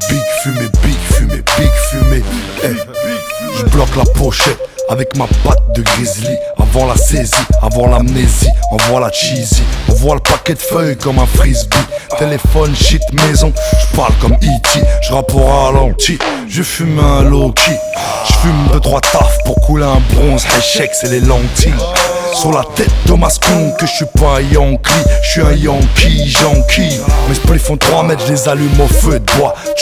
big fumée. Je bloque la pochette avec ma patte de grizzly. Avant la saisie, avant l'amnésie, envoie la cheesy. Envoie le paquet de feuilles comme un frisbee. Téléphone, shit, maison, je parle comme E.T. Je rappe au ralenti, je fume un low-key. Je fume 2-3 taf pour couler un bronze. Échec, c'est les lentilles. Sur la tête de Mascon que je suis pas un Yankee. Je suis un Yankee, Mes spliffs font 3 mètres, je les allume au feu de bois.